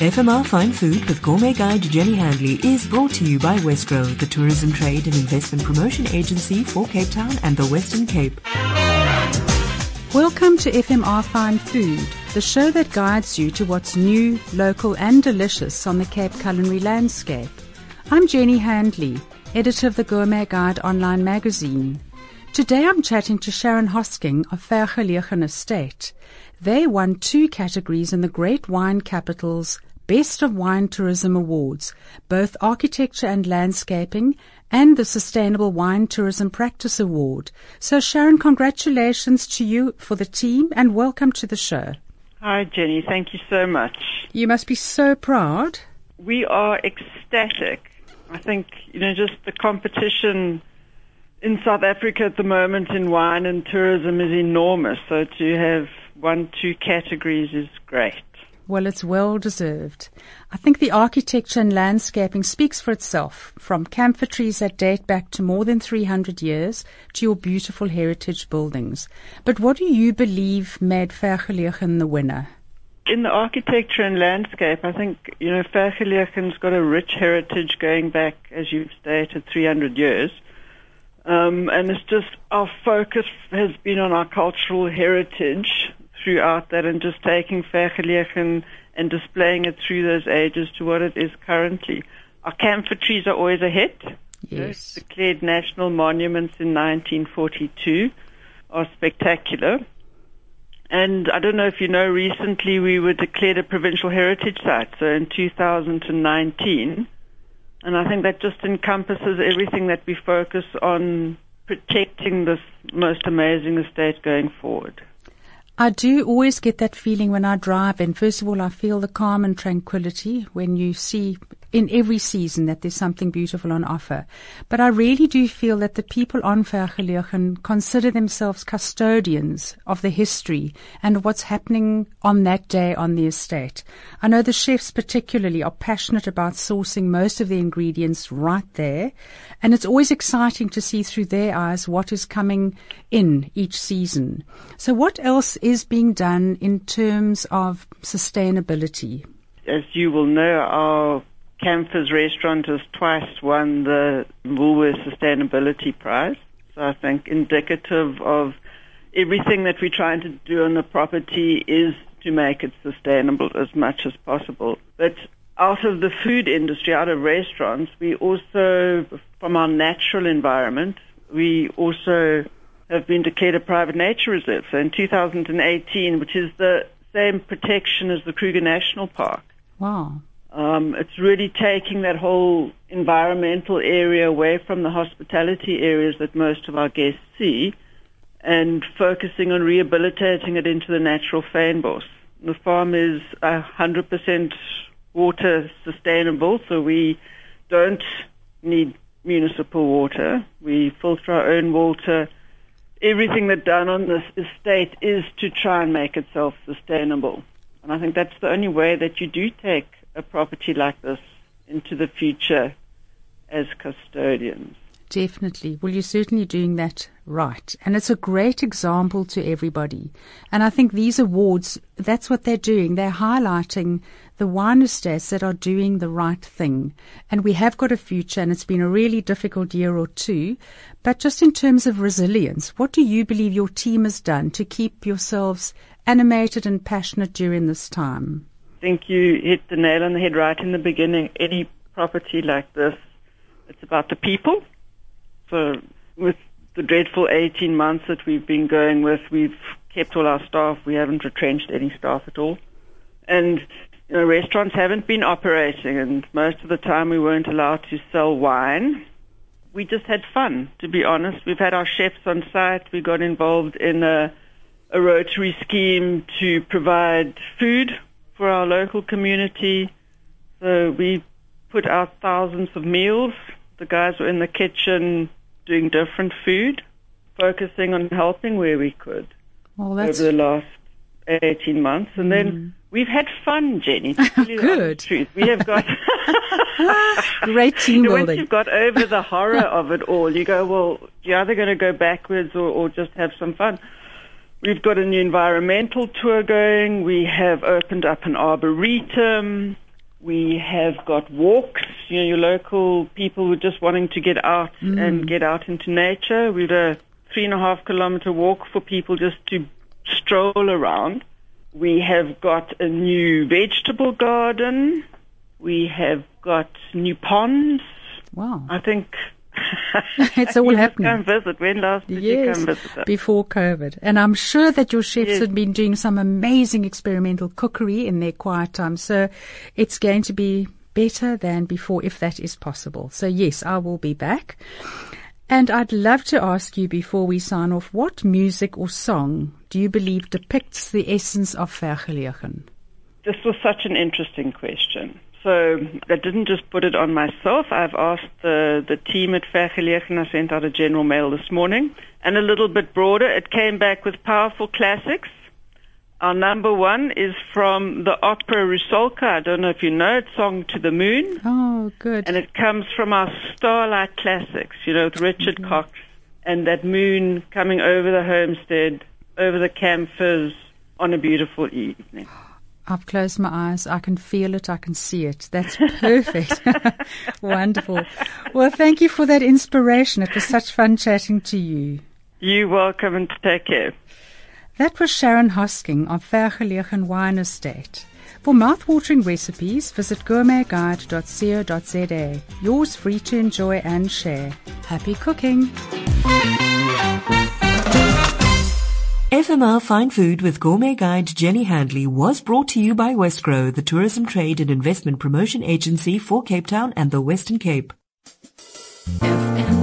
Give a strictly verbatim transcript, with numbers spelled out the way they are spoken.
F M R Fine Food with Gourmet Guide Jenny Handley is brought to you by Westgrow, the tourism trade and investment promotion agency for Cape Town and the Western Cape. Welcome to F M R Fine Food, the show that guides you to what's new, local and delicious on the Cape culinary landscape. I'm Jenny Handley, editor of the Gourmet Guide online magazine. Today I'm chatting to Sharon Hosking of Vergelegen Estate. They won two categories in the Great Wine Capital's Best of Wine Tourism Awards, both Architecture and Landscaping and the Sustainable Wine Tourism Practice Award. So Sharon, congratulations to you for the team and welcome to the show. Hi Jenny, thank you so much. You must be so proud. We are ecstatic. I think, you know, just the competition in South Africa at the moment in wine and tourism is enormous. So to have won two categories is great. Well, it's well deserved. I think the architecture and landscaping speaks for itself, from camphor trees that date back to more than three hundred years to your beautiful heritage buildings. But what do you believe made Vergelegen the winner? In the architecture and landscape, I think, you know, Vergelegen's got a rich heritage going back, as you've stated, three hundred years. Um, and it's just our focus has been on our cultural heritage throughout that and just taking Vergelegen and displaying it through those ages to what it is currently. Our camphor trees are always a hit. Yes. Declared national monuments in nineteen forty-two are spectacular. And I don't know if you know, recently we were declared a provincial heritage site, so in two thousand nineteen. And I think that just encompasses everything that we focus on protecting this most amazing estate going forward. I do always get that feeling when I drive in. First of all, I feel the calm and tranquility when you see in every season that there's something beautiful on offer. But I really do feel that the people on Vergelegen consider themselves custodians of the history and what's happening on that day on the estate. I know the chefs particularly are passionate about sourcing most of the ingredients right there. And it's always exciting to see through their eyes what is coming in each season. So what else is being done in terms of sustainability? As you will know, our Camphors restaurant has twice won the Woolworths Sustainability Prize. So I think indicative of everything that we're trying to do on the property is to make it sustainable as much as possible. But out of the food industry, out of restaurants, we also, from our natural environment, we also have been declared a private nature reserve. So in two thousand eighteen, which is the same protection as the Kruger National Park. Wow. Um, it's really taking that whole environmental area away from the hospitality areas that most of our guests see and focusing on rehabilitating it into the natural fynbos. The farm is one hundred percent water sustainable, so we don't need municipal water. We filter our own water. Everything that's done on this estate is to try and make it self-sustainable. And I think that's the only way that you do take a property like this into the future as custodians. Definitely. Well, you're certainly doing that right. And it's a great example to everybody. And I think these awards, that's what they're doing. They're highlighting the wine estates that are doing the right thing. And we have got a future, and it's been a really difficult year or two. But just in terms of resilience, what do you believe your team has done to keep yourselves animated and passionate during this time? I think you hit the nail on the head right in the beginning. Any property like this, it's about the people. So with the dreadful eighteen months that we've been going with, we've kept all our staff. We haven't retrenched any staff at all. And, you know, restaurants haven't been operating, and most of the time we weren't allowed to sell wine. We just had fun, to be honest. We've had our chefs on site. We got involved in a, a Rotary scheme to provide food for our local community. So we put out thousands of meals. The guys were in the kitchen doing different food, focusing on helping where we could well, that's over the last eighteen months. And then mm. we've had fun, Jenny. To tell you the Good. truth. We have got great team building. Once you've got over the horror of it all, you go, well, you're either going to go backwards or, or just have some fun. We've got a new environmental tour going. We have opened up an arboretum. We have got walks, you know, your local people who are just wanting to get out mm. and get out into nature. We did a three and a half kilometer walk for people just to stroll around. We have got a new vegetable garden. We have got new ponds. Wow. I think it's all happening. Come visit. When last did yes, you come visit us? Before COVID. And I'm sure that your chefs yes. have been doing some amazing experimental cookery in their quiet time. So it's going to be better than before, if that is possible. So yes, I will be back. And I'd love to ask you before we sign off, what music or song do you believe depicts the essence of Vergelegen? This was such an interesting question. So I didn't just put it on myself. I've asked the, the team at Vergelegen. I sent out a general mail this morning. And a little bit broader, it came back with powerful classics. Our number one is from the opera Rusalka. I don't know if you know it, Song to the Moon. Oh, good. And it comes from our Starlight Classics, you know, with Richard mm-hmm. Cox. And that moon coming over the homestead, over the camphors on a beautiful evening. I've closed my eyes. I can feel it. I can see it. That's perfect. Wonderful. Well, thank you for that inspiration. It was such fun chatting to you. You're welcome and take care. That was Sharon Hosking of Vergelegen Wine Estate. For mouth-watering recipes, visit gourmet guide dot co dot za. Yours free to enjoy and share. Happy cooking. F M R Fine Food with Gourmet Guide Jenny Handley was brought to you by Westgrow, the tourism trade and investment promotion agency for Cape Town and the Western Cape. F M